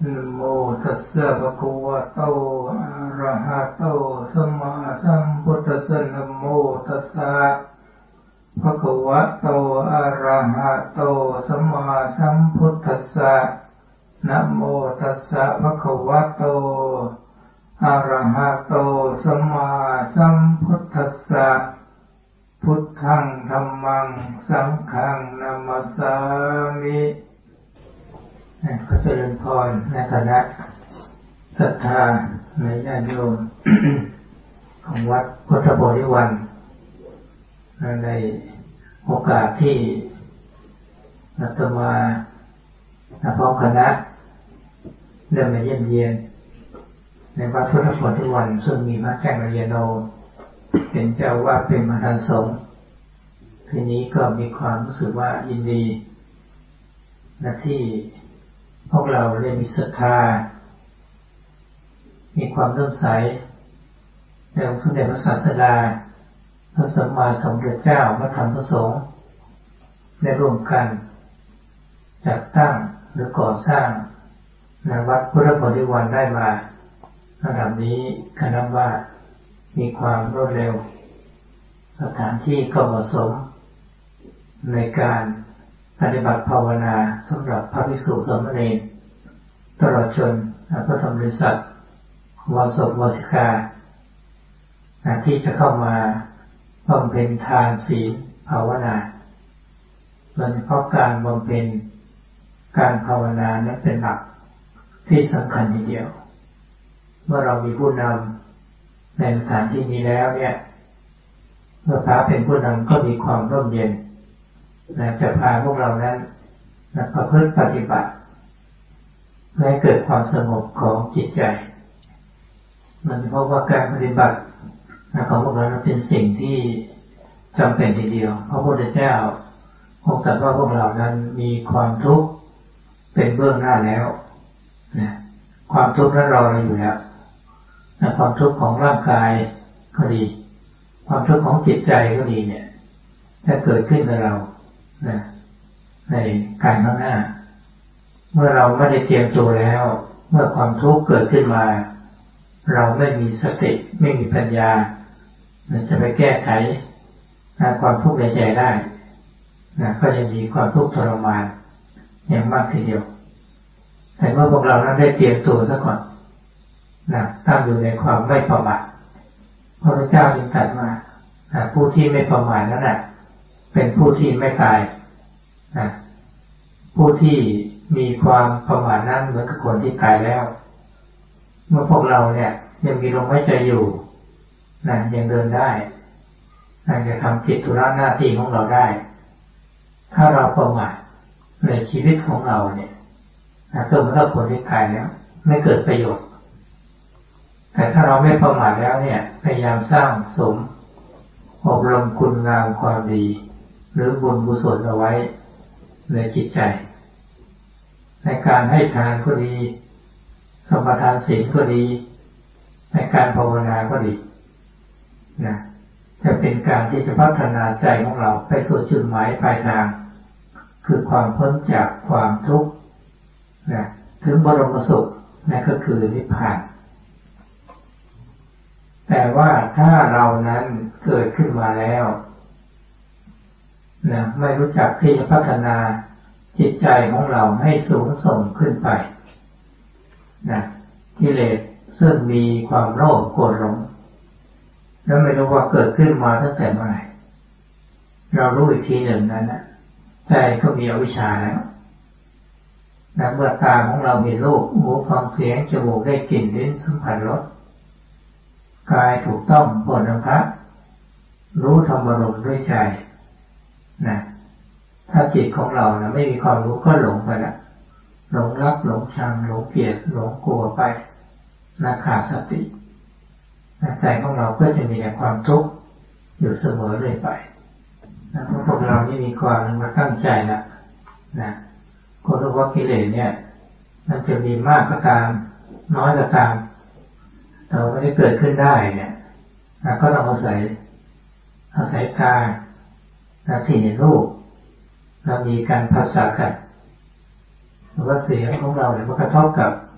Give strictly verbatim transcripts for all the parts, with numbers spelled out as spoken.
นะโมตัสสะภะคะวะโตอะระหะโตสัมมาสัมพุทธัสสะนะโมตัสสะภะคะวะโตอะระหะโตสัมมาสัมพุทธัสสะนะโมตัสสะภะคะวะโตอะระหะโตสัมมาสัมพุทธัสสะพุทธังธัมมังสังฆังนะมัสสามิขอเจริญพรในคณะศรัทธาในญาติโยม ของวัดพุทธโพธิวันในโอกาสที่อาตมาพร้อมคณะได้มาเยี่ยมเยียนในวัดพุทธโพธิวันซึ่งมีพระแก้วกัลยาโนเป็นเจ้าวาดเป็นประธานสงฆ์ทีนี้ก็มีความรู้สึกว่ายินดีและที่พวกเราได้มีศรัทธามีความเลื่อมใสในองค์สมเด็จพระศาสดาพระสัมมาสัมพุทธเจ้าพระธรรมพระสงฆ์ได้ร่วมกันจัดตั้งหรือก่อสร้างณวัดพุทธโพธิวันได้มาระดับนี้คณะว่ามีความรวดเร็วสถานที่ก็เหมาะสมในการปฏิบัติภาวนาสำหรับพระภิกษุสามเณรตลอดจนพระธรรมบริษัทวาสกวาสิกาที่จะเข้ามาบำเพ็ญทานศีลภาวนาโดยเฉพาะการบำเพ็ญการภาวนานั้นเป็นหลักที่สำคัญทีเดียวเมื่อเรามีผู้นำในสถานที่นี้แล้วเนี่ยเมื่อพระเป็นผู้นำก็มีความร่มเย็นและจะพาพวกเรานั้นประพฤติปฏิบัติให้เกิดความสงบของจิตใจมันเพราะว่าการปฏิบัติของพวกเราเป็นสิ่งที่จำเป็นทีเดียวเพราะพระพุทธเจ้าคงตรัสว่าพวกเรานั้นมีความทุกข์เป็นเบื้องหน้าแล้วนะความทุกข์นั้นรอเราอยู่แล้วนะความทุกข์ของร่างกายก็ดีความทุกข์ของจิตใจก็ดีเนี่ยถ้าเกิดขึ้นกับเรานะในการข้างหน้าเมื่อเราไม่ได้เตรียมตัวแล้วเมื่อความทุกข์เกิดขึ้นมาเราไม่มีสติไม่มีปัญญาจะไปแก้ไขความทุกข์ในใจได้นะก็จะมีความทุกข์ทรมานอย่างมากทีเดียวแต่เมื่อพวกเรานั้นได้เตรียมตัวซะก่อนนะตั้งอยู่ในความไม่ประมาทพระพุทธเจ้าจึงตรัสว่าผู้ที่ไม่ประมาทนั้นน่ะเป็นผู้ที่ไม่ตายนะผู้ที่มีความประมาทนั้นเหมือนกับคนที่ตายแล้วเมื่อพวกเราเนี่ยยังมีลมหายใจอยู่นะยังเดินได้นะจะทำกิจธุระหน้าที่ของเราได้ถ้าเราประมาทในชีวิตของเราเนี่ยนะก็เหมือนกับคนที่ตายแล้วไม่เกิดประโยชน์แต่ถ้าเราไม่ประมาทแล้วเนี่ยพยายามสร้างสมอบรมคุณงามความดีหรือบุญกุศลเอาไว้ในจิตใจในการให้ทานก็ดีสมาทานศีลก็ดีในการภาวนาก็ดีนะจะเป็นการที่จะพัฒนาใจของเราไปสู่จุดหมายปลายทางคือความพ้นจากความทุกข์นะถึงบรมสุขนั่นก็คือนิพพานแต่ว่าถ้าเรานั้นเกิดขึ้นมาแล้วนะไม่รู้จักที่จะพัฒนาจิตใจของเราให้สูงส่งขึ้นไปนะกิเลสซึ่งมีความโลภโกรธหลงแล้วไม่รู้ว่าเกิดขึ้นมาตั้งแต่เมื่อไหร่เรารู้อีกทีหนึ่งนั้นนะใจก็มีอวิชชาแล้วนะเมื่อตาของเรามีรูปหูฟังเสียงจมูกได้กลิ่นลิ้นสัมผัสรสกายถูกต้องโผฏฐัพพะรู้ธรรมารมณ์ด้วยใจนะถ้าจิตของเรานะไม่มีความรู้ก็หลงไปละหลงรักหลงชังหลงเกลียดหลงกลัวไปนะขาดสติใจของเราก็จะมีแต่ความทุกข์อยู่เสมอเรื่อยไปนะเพราะพวกเรานี่มีความมาตั้งใจนะนะก็รู้ว่ากิเลสเนี่ยมันจะมีมากก็ตามน้อยก็ตามแต่ไม่ได้เกิดขึ้นได้เนี่ยนะก็ต้องอาศัยอาศัยตาที่เห็นรูปแล้วมีการภาษากัน หรือว่าเสียงของเราเนี่ยมันกระทบกับ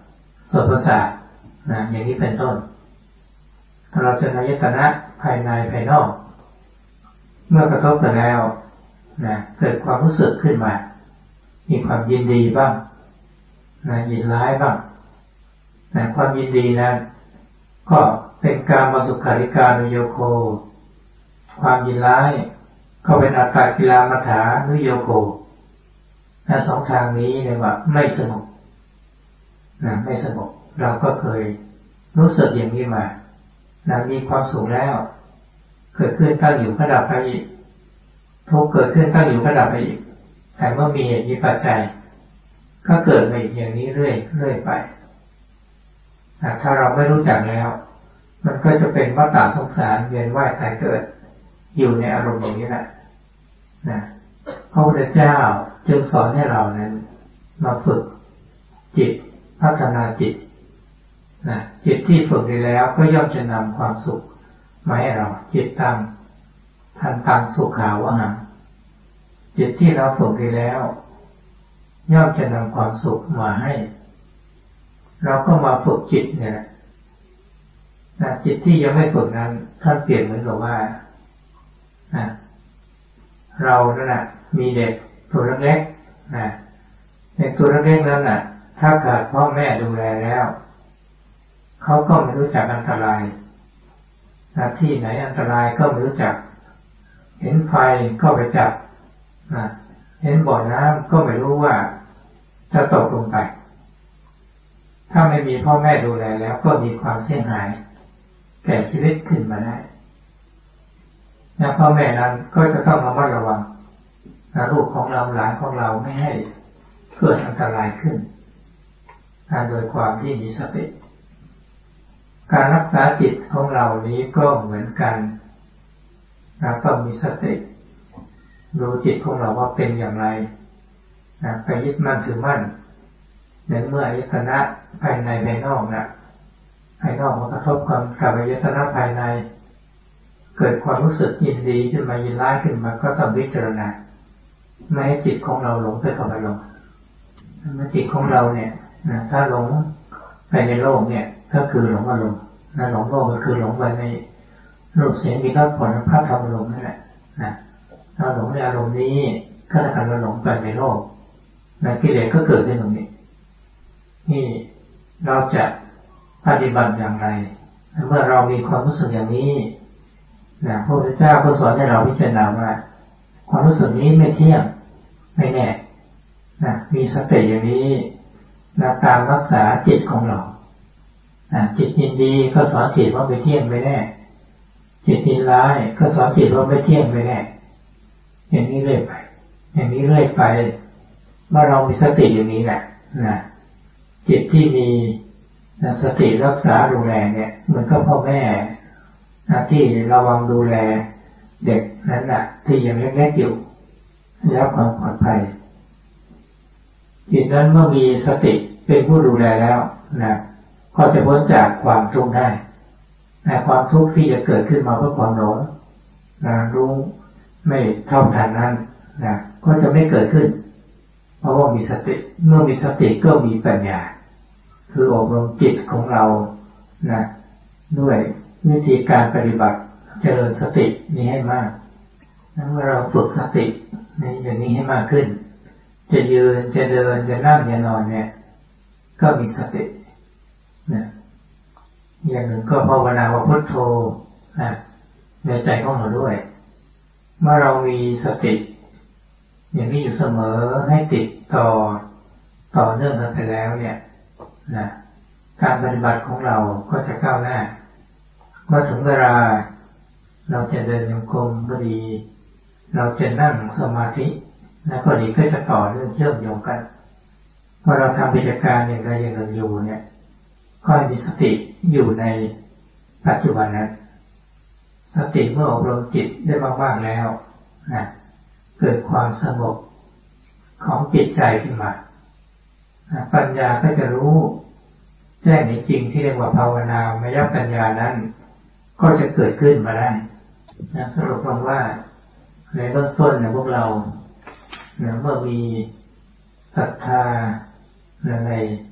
ส่วนประสาทนะอย่างนี้เป็นต้นถ้าเราจะอายตนะภายในภายนอกเมื่อกระทบกันแล้วนะเกิดความรู้สึกขึ้นมามีความยินดีบ้างนะยินร้ายบ้างนะความยินดีนั้นก็เป็นกามสุขาริการุโยโคความยินร้ายก็เป็นอัตตกิลมัฏฐานุโยโคนะสองทางนี้เรียกว่าไม่สงบนะไม่สงบเราก็เคยรู้สึกอย่างนี้มานะมีความสุขแล้วเกิดขึ้นตั้งอยู่ก็ดับไปอีกทุกข์เกิดขึ้นตั้งอยู่ก็ดับไปอีกแต่เมื่อมีเหตุมีปัจจัยก็เกิดมาอีกอย่างนี้เรื่อยเรื่อยไปนะถ้าเราไม่รู้จักแล้วมันก็จะเป็นวัฏฏะสงสารเวียนว่ายตายเกิดอยู่ในอารมณ์อย่างนี้แหละนะพระพุทธเจ้าจึงสอนให้เรานั้นมาฝึกจิตพัฒนาจิตนะจิตที่ฝึกดีแล้วก็ย่อมจะนำความสุขมาให้เราจิตตังทันตังสุขาวะหังจิตที่เราฝึกดีแล้วย่อมจะนำความสุขมาให้เราก็มาฝึกจิตเนี่ยนะจิตที่ยังไม่ฝึกนั้นท่านเปรียบเหมือนกับว่านะเรานั่นแหละมีเด็กตัวเล็กๆนะเด็กตัวเล็กๆนั้นน่ะถ้าขาดพ่อแม่ดูแลแล้วเขาก็ไม่รู้จักอันตรายนะที่ไหนอันตรายก็ไม่รู้จักเห็นไฟก็ไปจับนะเห็นบ่อน้ำก็ไม่รู้ว่าจะตกลงไปถ้าไม่มีพ่อแม่ดูแลแล้วก็มีความเสียหายแก่ชีวิตขึ้นมาได้นะพ่อแม่นั้นก็จะต้องระมัดระวังนะลูกของเราหลานของเราไม่ให้เกิดอันตรายขึ้นนะโดยความที่มีสติการรักษาจิตของเรานี้ก็เหมือนกันนะต้องมีสติดูจิตของเราว่าเป็นอย่างไรนะไปยึดมั่นถือมั่นในเมื่ออายตนะภายในภายนอกนะภายนอกมันกระทบความกับอายตนะภายในเกิดความรู้สึกยินดีขึ้นมายินร้ายขึ้นมาก็ต้องพิจารณาไม่ให้จิตของเราหลงไปกับอารมณ์เมื่อจิตของเราเนี่ยนะถ้าหลงไปในโลกเนี่ยก็คือหลงอารมณ์นะหลงโลกก็คือหลงไปในรูปเสียงกลิ่นรสผลพระธรรมอารมณ์นั่นแหละนะถ้าหลงในอารมณ์นี้ก็จะกลายเป็นหลงไปในโลกนะกิเลสก็เกิดขึ้นตรงนี้นี่เราจะปฏิบัติอย่างไรเมื่อเรามีความรู้สึกอย่างนี้นะพระพุทธเจ้าก็สอนให้เราพิจารณาว่าความรู้สึกนี้ไม่เที่ยงไม่แน่นะมีสติอย่างนี้นะตามรักษาจิตของเรานะจิตยินดีก็สอนจิตว่าไม่เที่ยงไม่แน่จิตยินร้ายก็สอนจิตว่าไม่เที่ยงไม่แน่อย่างนี้เรื่อยไปอย่างนี้เรื่อยไปเมื่อเรามีสติอย่างนี้แหละนะจิตที่มีสติรักษาดูแลเนี่ยเหมือนกับพ่อแม่ที่ระวังดูแลเด็กนั้นน่ะที่ยังเล็กๆอยู่แล้วความปลอดภัยจิตนั้นเมื่อมีสติเป็นผู้ดูแลแล้วนะก็จะพ้นจากความทุกข์ได้แต่ความทุกข์ที่จะเกิดขึ้นมาเพราะความหลงนะรู้ไม่เท่าทันนั้นนะก็จะไม่เกิดขึ้นเพราะว่ามีสติเมื่อมีสติก็มีปัญญาคืออบรมจิตของเรานะด้วยวิธีการปฏิบัติเจริญสตินี้ให้มากเมื่อเราฝึกสตินี้อย่างนี้ให้มากขึ้นจะยืนจะเดินจะนั่งจะนอนเนี่ยก็มีสตินะอย่างหนึ่งก็ภาวนาว่าพุทโธนะในใจของเราด้วยเมื่อเรามีสติอย่างนี้อยู่เสมอให้ติดต่อต่อเนื่องกันไปแล้วเนี่ยนะการปฏิบัติของเราก็จะก้าวหน้าเมื่อถึงเวลาเราจะเดินโยกมก็ดีเราจะนั่งสมาธินะก็ดีก็จะต่อเนื่องเชื่อมโยงกันเมื่อเราทำกิจการอย่างใดอย่างหนึ่งอยู่เนี่ยก็ให้มีสติอยู่ในปัจจุบันนั้นสติเมื่ออบรมจิตได้มากๆแล้วนะเกิดความสงบของจิตใจขึ้นมาปัญญาก็จะรู้แจ้งในจริงที่เรียกว่าภาวนามยปัญญานั้นก็จะเกิดขึ้นมาได้นะสรุปลงว่าในเบื้องต้นเนี่ยพวกเราเนี่ยเมื่อมีศรัทธาใน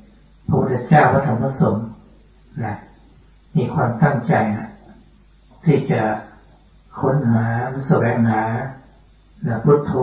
พระพุทธเจ้าพระธรรมพระสงฆ์นะมีความตั้งใจนะที่จะค้นหาแสวงหานะพุทโธ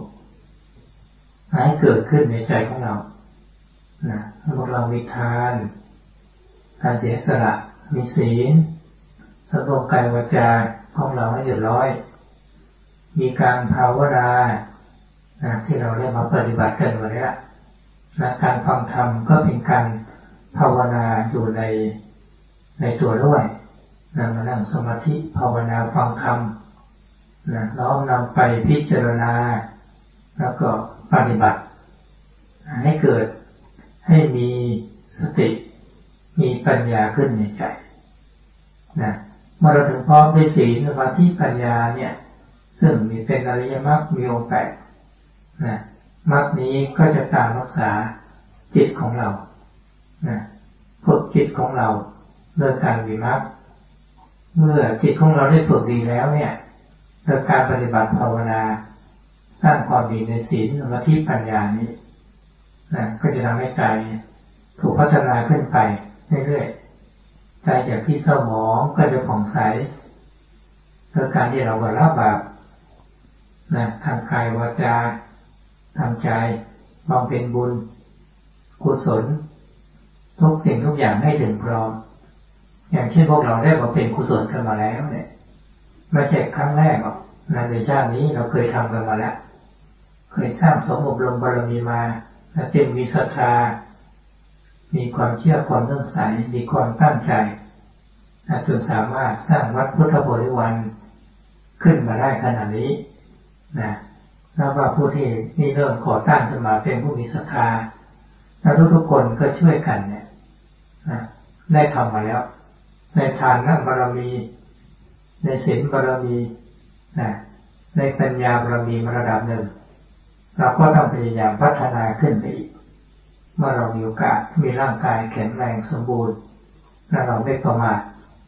ให้เกิดขึ้นในใจของเรานะให้พวกเรามีทานการเสียสละมีศีลสำรวมกายวาจาของเราให้เรียบร้อยมีการภาวนานะที่เราได้มาปฏิบัติกันวันนี้นะการฟังธรรมก็เป็นการภาวนาอยู่ในในตัวด้วยนะมานั่งสมาธิภาวนาฟังธรรมนะน้อมนำไปพิจารณาแล้วก็ปฏิบัติให้เกิดให้มีสติมีปัญญาขึ้นในใจนะเมื่อเราถึงพร้อมด้วยศีลสมาธิปัญญาเนี่ยซึ่งมีเป็นอริยมรรคมีองค์แปดนะมรรคนี้ก็จะตามรักษาจิตของเรานะฝึกจิตของเราโดยการวิมรรคเมื่อจิตของเราได้ฝึกดีแล้วเนี่ยโดยการปฏิบัติภาวนาสร้างความดีในศีลสมาธิปัญญานี้นะก็จะทำให้ใจถูกพัฒนาขึ้นไปเรื่อยๆใจจากที่เศร้าหมองก็จะผ่องใสโดยการที่เราละบาปนะทางกายวาจาทางใจบำเพ็ญบุญกุศลทุกสิ่งทุกอย่างให้ถึงพร้อมอย่างที่พวกเราได้มาเป็นกุศลกันมาแล้วเนี่ยไม่ใช่ครั้งแรกหรอกในชาตินี้เราเคยทำกันมาแล้วเคยสร้างสมอบรมบารมีมาและเต็มมีศรัทธามีความเชื่อความเลื่อมใสมีความตั้งใจจนสามารถสร้างวัดพุทธบริวารขึ้นมาได้ขนาดนี้นะแล้วว่าผู้ที่นี่เริ่มก่อตั้งขึ้นมาเป็นผู้มีศรัทธาแล้วทุกๆคนก็ช่วยกันเนี่ยนะได้ทำมาแล้วในทานนั่งบารมีในศีลบารมีนะในปัญญาบารมีมาระดับหนึ่งเราก็ต้องพยายามพัฒนาขึ้นไปอีกเมื่อเรามีโอกาสมีร่างกายแข็งแรงสมบูรณ์และเราไม่ประมาท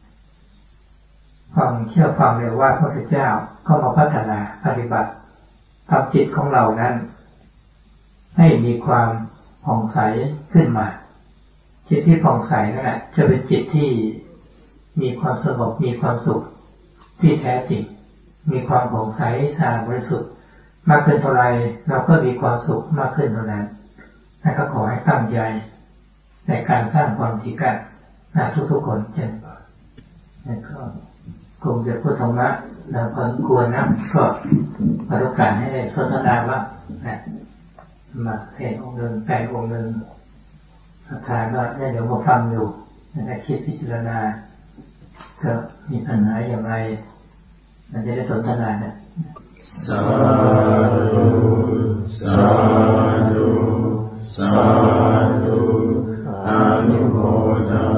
ฟังเชื่อฟังเลยว่าพระพุทธเจ้าก็มาพัฒนาปฏิบัติทำจิตของเรานั้นให้มีความผ่องใสขึ้นมาจิตที่ผ่องใสนั่นแหละจะเป็นจิตที่มีความสงบมีความสุขที่แท้จริงมีความผ่องใสสะอาดบริสุทธิ์มากขึ้นเท่าไรเราก็มีความสุขมากขึ้นเท่านั้นและก็ขอให้ตั้งใจในการสร้างความดีกันทุกๆคนเช่นกันแล้วก็กลุ่มเด็กพุทธธรรมะเราพอสมควรนะก็เปิดโอกาสให้ได้สนทนาบ้างนะมาเทศองค์หนึ่งแปลองค์หนึ่งศรัทธาก็เดี๋ยวมาฟังอยู่ในคิดพิจารณาก็มีปัญหาอย่างไรมันจะได้สนทนาเนี่ยสาธุสาธุสาธุอนุโมทนา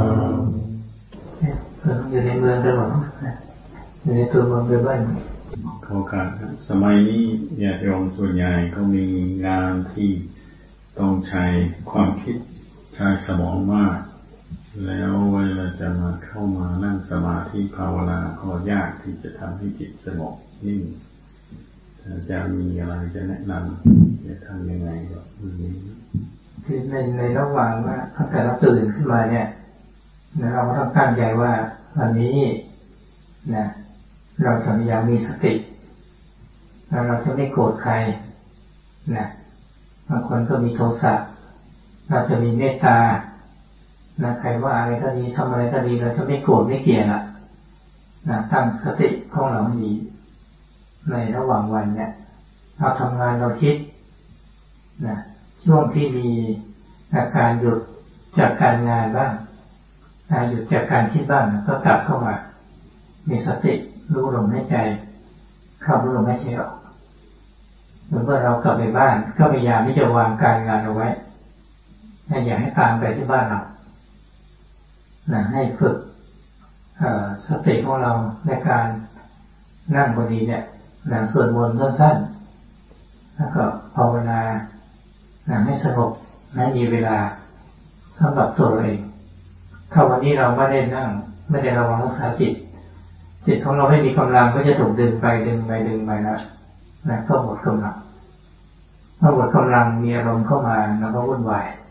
อยู่ในเมืองกันหมดอยู่ในตัวเมืองด้วยบ้านเขาการสมัยนี้ญาติโยมส่วนใหญ่ก็มีงานที่ต้องใช้ความคิดใช้สมองมากแล้วเวลาจะมาเข้ามานั่งสมาธิภาวนาก็ยากที่จะทำให้จิตสงบนิ่งอาจารย์มีอะไรจะแนะนำจะทำยังไงครับคือในในระหว่างว่าตั้งแต่เราตื่นขึ้นมาเนี่ยเราก็ต้องตั้งใจว่าวันนี้นะเราจะพยายามมีสติแล้วเราจะไม่โกรธใครนะบางคนก็มีโทสะเราจะมีเมตตานะใครว่าอะไรก็ดีทำอะไรก็ดีเราจะไม่โกรธไม่เกลียดละนะตั้งสติของเราให้ดีในระหว่างวันเนี่ยเราทำงานเราคิดนะช่วงที่มีอาการหยุดจากการงานบ้างหยุดจากการคิดบ้างก็กลับเข้ามามีสติรู้ลมหายใจเข้ารู้ลมหายใจออกเมื่อเรากลับไปบ้านก็พยายามที่จะวางการงานเอาไว้อย่าให้ตามไปที่บ้านเรานะให้ฝึกสติของเราในการนั่งพอดีเนี่ยนั่งสวดมนต์สั้นๆแล้วก็ภาวนาให้สงบให้มีเวลาสำหรับตัวเราเองถ้าวันนี้เราไม่ได้นั่งไม่ได้ระวังรักษาจิตจิตของเราไม่มีกำลังก็จะถูกดึงไปดึงไปดึงไปนะนะก็หมดกำลังเมื่อหมดกำลังมีอารมณ์เข้ามาแล้วก็วุ่นวาย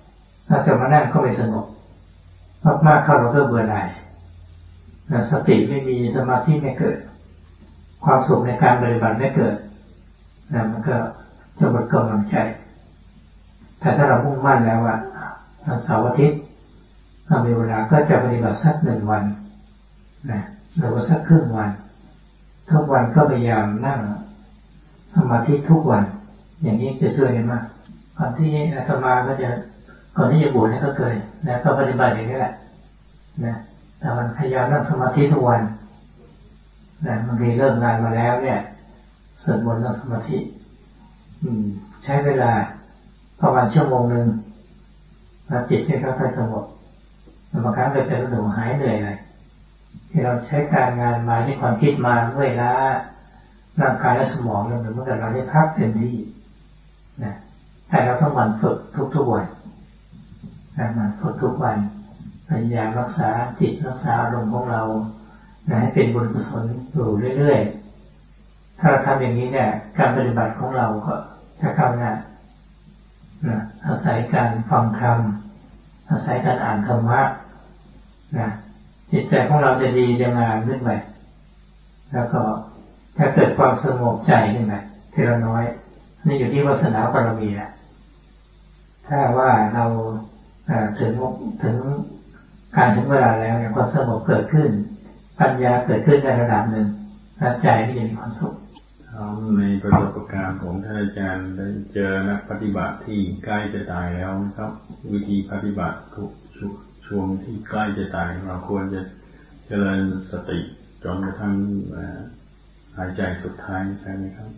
ถ้าจะมานั่งก็ไม่สงบมากๆเข้าเราก็เบื่อหน่ายสติไม่มีสมาธิไม่เกิดความสุขในการปฏิบัติไม่เกิดนะมันก็จะหมดกำลังใจแต่ถ้าเรามุ่งมั่นแล้วว่าวันเสาร์อาทิตย์ถ้ามีเวลาก็จะปฏิบัติสักหนึ่งวันนะหรือว่าสักครึ่งวันทุกวันก็พยายามนั่งสมาธิทุกวันอย่างนี้จะช่วยได้มากก่อนที่อาตมาก็จะก่อนที่จะบวชเนี่ยก็เคยนะก็ปฏิบัติอย่างนี้แหละนะแต่มันพยายามนั่งสมาธิทุกวันนะบางทีเลิกงานมาแล้วเนี่ยสวดมนต์นั่งสมาธิใช้เวลาประมาณชั่วโมงหนึ่งแล้วจิตให้ค่อยๆสงบบางครั้งเราจะรู้สึกหายเหนื่อยเลยที่เราใช้การงานมาที่ความคิดมาเมื่อยล้าร่างกายและสมองเราเหมือนกับเราได้พักเต็มที่นะแต่เราต้องหมั่นฝึกทุกๆวันหมั่นฝึกทุกวันพยายามรักษาจิตรักษาอารมณ์ของเราให้เป็นบุญกุศลอยู่เรื่อยๆถ้าเราทำอย่างนี้เนี่ยการปฏิบัติของเราก็จะก้าวหน้านะอาศัยการฟังธรรมอาศัยการอ่านธรรมะนะจิตใจของเราจะดีจะงามขึ้นไปแล้วก็ถ้าเกิดความสงบใจขึ้นไปทีละน้อยนี่อยู่ที่วาสนาบารมีแหละถ้าว่าเราถึงถึงการถึงเวลาแล้วเนี่ยความสงบเกิดขึ้นปัญญาเกิดขึ้นในระดับหนึ่งใจที่จะมีความสุขในประสบการณ์ของท่านอาจารย์ได้เจอนักปฏิบัติที่ใกล้จะตายแล้วนะครับวิธีปฏิบัติทุกช่วงที่ใกล้จะตายเราควรจะเจริญสติจนกระทั่งหายใจสุดท้ายใช่ไหมครับ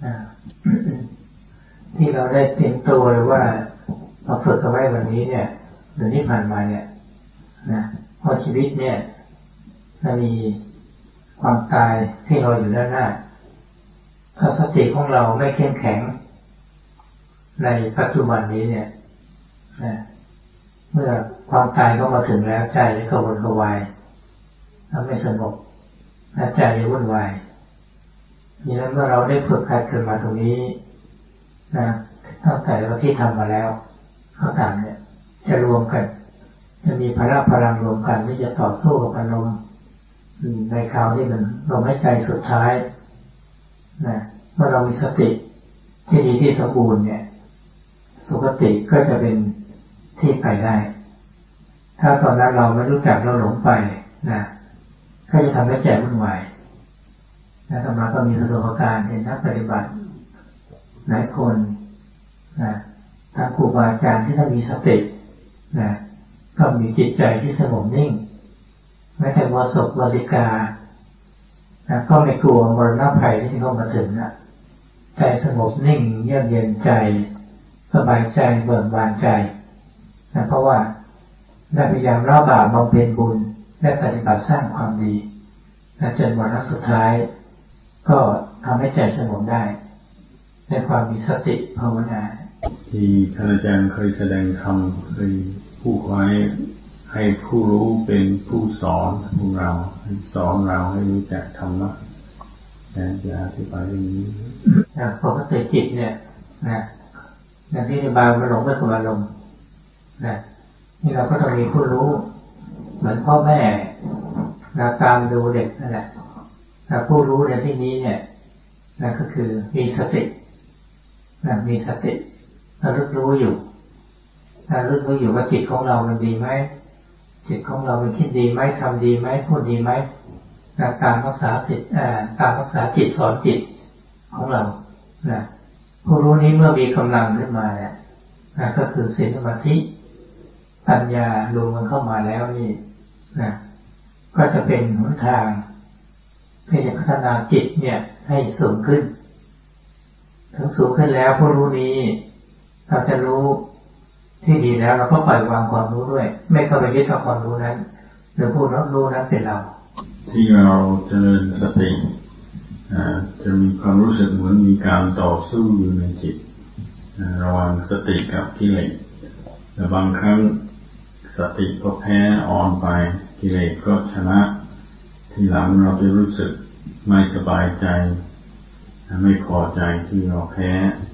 ที่เราได้เตรียมตัวว่าเราฝึกเอาไว้วันนี้เนี่ยเดือนที่ผ่านมาเนี่ยนะเพราะชีวิตเนี่ยจะมีความตายที่รออยู่ด้านหน้าถ้าสติของเราไม่เข้มแข็งในปัจจุบันนี้เนี่ยนะเมื่อความตายก็มาถึงแล้วใจก็วนกระวายถ้าไม่สงบใจจะวุ่นวายนี่นั้นเมื่อเราได้ฝึกหัดขึ้นมาตรงนี้นะตั้งแต่เราที่ทำมาแล้วเขาต่างเนี่ยจะรวมกันจะมีพละพลังรวมกันที่จะต่อสู้กับอารมณ์ในคราวที่มันลมหายใจสุดท้ายนะเมื่อเรามีสติที่ดีที่สมบูรณ์เนี่ยสุคติก็จะเป็นที่ไปได้ถ้าตอนนั้นเราไม่รู้จักเราหลงไปนะก็จะทำให้ใจวุ่นวายนะธรรมะก็มีประสบการณ์เห็นนักปฏิบัติหลายคนนะทางครูบาอาจารย์ที่ท่านมีสตินะก็มีจิตใจที่สงบนิ่งแม้แต่วสกวสิกานะก็ไม่กลัวมรณะภัยที่เข้ามาถึงนะใจสงบนิ่งเยือกเย็นใจสบายใจเบิกบานใจนะเพราะว่าได้พยายามละบาปบำเพ็ญบุญและปฏิบัติสร้างความดีและจนวาระสุดท้ายก็ทำให้ใจสงบได้ในความมีสติภาวนาที่ท่านอาจารย์เคยแสดงธรรมเคยพูดไว้ให้ผู้รู้เป็นผู้สอนพวกเราสอนเราให้รู้จักธรรมะแต่จะอธิบายอย่างนี้ปกติจิตเนี่ยนะอย่างที่อธิบายมันหลงไปกับอารมณ์นะนี่เราก็ต้องมีผู้รู้เหมือนพ่อแม่นะตามดูเด็กนั่นแหละแต่ผู้รู้ในที่นี้เนี่ยนะก็คือมีสตินะมีสติระลึกรู้อยู่ระลึกรู้อยู่ว่าจิตของเรามันดีไหมจิตของเรามันคิดดีไหมทำดีไหมพูดดีไหมนะการรักษาจิตการรักษาจิตสอนจิตของเรานะผู้รู้นี้เมื่อมีกำลังขึ้นมาเนี่ยนะก็คือศีลสมาธิปัญญารวมกันเข้ามาแล้วนี่นะก็จะเป็นหนทางที่จะพัฒนาจิตเนี่ยให้สูงขึ้นถึงสูงขึ้นแล้วผู้รู้นี้เราจะรู้ที่ดีแล้วเราก็ปล่อยวางความรู้ด้วยไม่เข้าไปยึดกับความรู้นั้นหรือผู้รับรู้นั้นเป็นเราที่เราเจริญสติจะมีความรู้สึกเหมือนมีการต่อสู้อยู่ในจิตระหว่างสติกับกิเลสแต่บางครั้งสติก็แพ้อ่อนไปกิเลสก็ชนะทีหลังเราจะรู้สึกไม่สบายใจไม่พอใจที่เราแพ้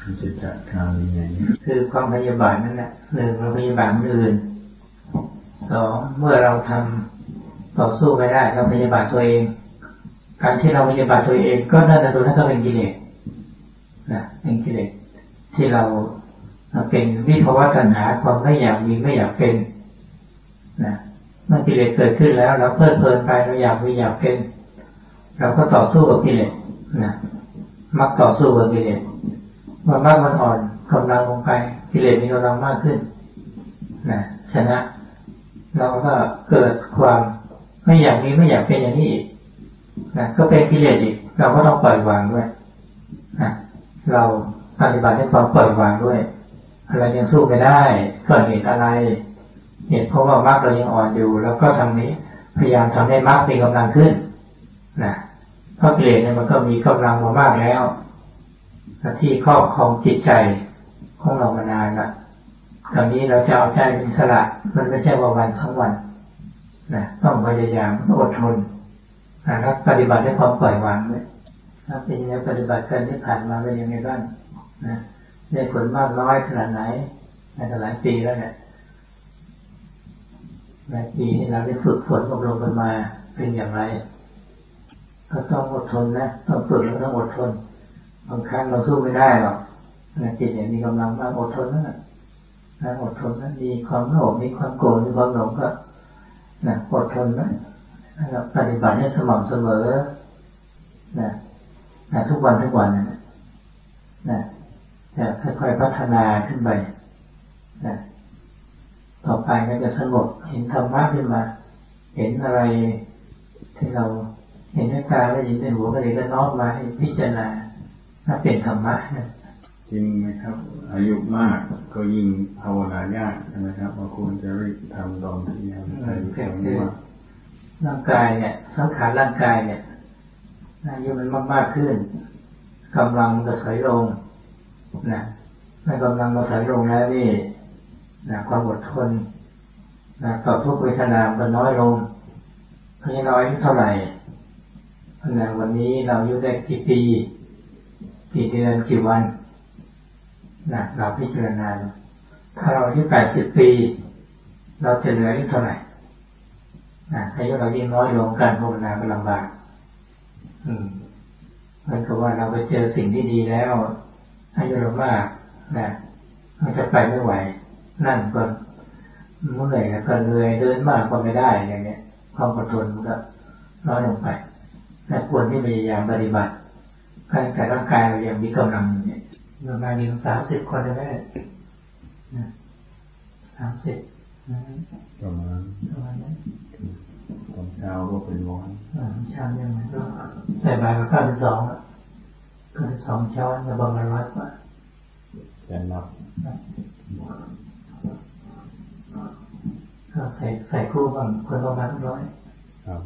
จะจัดการยังไงคือความพยาบาทนั่นแหละหนึ่งเราพยาบาทคนอื่นสองเมื่อเราทำต่อสู้ไม่ได้เราพยาบาทตัวเองการที่เราพยาบาทตัวเองก็นั่นแหละตัวนั้นก็เป็นกิเลสนะเป็นกิเลสที่เราเป็นวิภวตัณหาความไม่อยากมีไม่อยากเป็นนะเมื่อกิเลสเกิดขึ้นแล้วเราเพลิดเพลินไปเราอยากมีอยากเป็นเราก็ต่อสู้กับกิเลสนะมักต่อสู้กับกิเลสเมื่อมากมันอ่อนกำลังลงไปกิเลสมีกำลังมากขึ้นนะชนะเราก็เกิดความไม่อยากมีไม่อยากเป็นอย่างนี้อีกนะก็เป็นกิเลสอีกเราก็ต้องปล่อยวางด้วยนะเราปฏิบัติด้วยความปล่อยวางด้วยอะไรยังสู้ไม่ได้ก็เหตุอะไรเหตุเพราะว่ามรรคเรายังอ่อนอยู่แล้วก็ทำนี้พยายามทำให้มรรคมีกำลังขึ้นนะเพราะกิเลสเนี่ยมันก็มีกำลังมามากแล้วที่ครอบครองจิตใจของเรามานานละตอนนี้เราจะเอาใจเป็นอิสระมันไม่ใช่ว่าวันสองวันนะต้องพยายามอดทนนะปฏิบัติด้วยความปล่อยวางด้วยถ้าเป็นยังไงปฏิบัติกันที่ผ่านมาเป็นยังไงบ้างนะได้ผลมากน้อยขนาดไหนในหลายปีแล้วเนี่ยหลายปีที่เราได้ฝึกฝนอบรมกันมาเป็นอย่างไรก็ต้องอดทนนะต้องฝึกแล้วต้องอดทนบางครั้งเราสู้ไม่ได้หรอกจิตเนี่ยมีกำลังมากอดทนนะนะอดทนนะมีความโลภมีความโกรธมีความหลงก็นะอดทนนะนะครับปฏิบัติให้สม่ำเสมอนะนะทุกวันทุกวันนะนะจะค่อยๆพัฒนาขึ้นไปนะต่อไปก็จะสงบเห็นธรรมะขึ้นมาเห็นอะไรที่เราเห็นด้วยตาและยินด้วยหูก็เลยก็น้อมมาให้พิจารณาถ้าเป็นธรรมะนะจริงไหมครับอายุมากก็ยิ่งภาวนายากใช่ไหมครับว่าควรจะรีบทำตอนที่ยังอายุมากร่างกายเนี่ยสังขารร่างกายเนี่ยอายุมันมากๆขึ้นกำลังมันจะถอยลงนะเมื่อกำลังเราถอยลงแล้วนี่นะความอดทนนะต่อทุกเวทนามันน้อยลงเพราะฉะนั้นเราอายุเท่าไหร่นะวันนี้เราอายุได้กี่ปีกี่เดือนกี่วันนะเราพิจารณาถ้าเราอายุแปดสิบปีเราจะเหลืออายุเท่าไหร่นะอายุเรายิ่งน้อยลงการภาวนาก็ลำบากอืมเหมือนกับว่าเราไปเจอสิ่งที่ดีแล้วอายุเรามากนะมันจะไปไม่ไหวนั่นก็เมื่อยแล้วก็เหนื่อยเดินมากก็ไม่ได้อย่างเงี้ยความอดทนมันก็น้อยลงไปแต่ควรที่พยายามปฏิบัติการแต่ร่างกายเรายังมีกำลังเนี่ยประมาณมีสามสิบคนได้ไหมนะสามสิบประมาณประมาณนั้นตอนเช้าก็เป็นร้อยเช้ายังไงก็ใส่บาตรก็เก้าสิบสองเก้าสิบสองช้อนจะประมาณร้อยกว่าแต่นับก็ใส่ใส่คู่บางคนประมาณร้อยครับ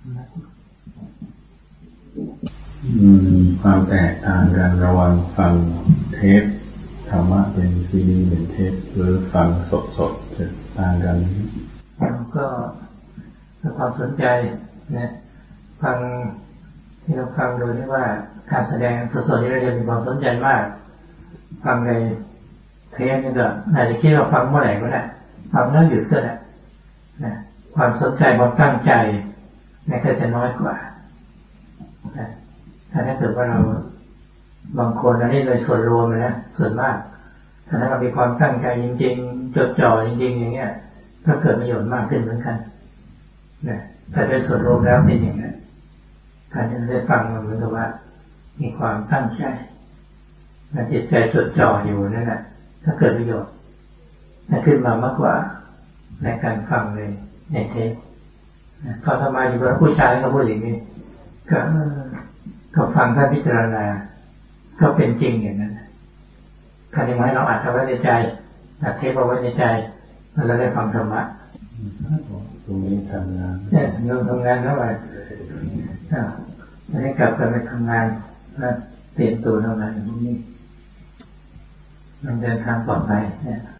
มีความแตกต่างกันระหว่างฟังเทปธรรมะเป็นซีดีเป็นเทปหรือฟังสดๆจะต่างกันก็ความสนใจนะฟังที่เราฟังโดยที่ว่าการแสดงสดๆนี่เราจะมีความสนใจมากฟังในเทปนี่ก็อาจจะคิดว่าฟังเมื่อไหร่ก็ได้ฟังแล้วหยุดก็ได้นะความสนใจความตั้งใจนี่ก็จะน้อยกว่าแต่ถ้าเกิดว่าเราบางคนอันนี้โดยส่วนรวมเลยนะส่วนมากถ้าเรามีความตั้งใจจริงๆจดจ่อจริงๆอย่างเงี้ยก็เกิดประโยชน์มากขึ้นเหมือนกันนะแต่โดยส่วนรวมแล้วเป็นอย่างนั้นการที่ได้ฟังมันเหมือนกับว่ามีความตั้งใจและจิตใจจดจ่ออยู่นั่นแหละถ้าเกิดประโยชน์ขึ้นมามากกว่าในการฟังเลยในเทปตอนทำมาอยู่กับผู้ชายก็พูดอย่างนี้ก็ก็ฟังท่านพิจารณาก็เป็นจริงอย่างนั้นการที่ให้เราอัดเอาไว้ในใจอัดเทปเอาไว้ในใจเราได้ฟังธรรมะตรงนี้ทำงานเนี่ยเราทำงานแล้วไปอ่าจะได้กลับกันไปทำงานนะเตรียมตัวทำงานตรงนี้มันเดินทางปลอดภัยเนี่ย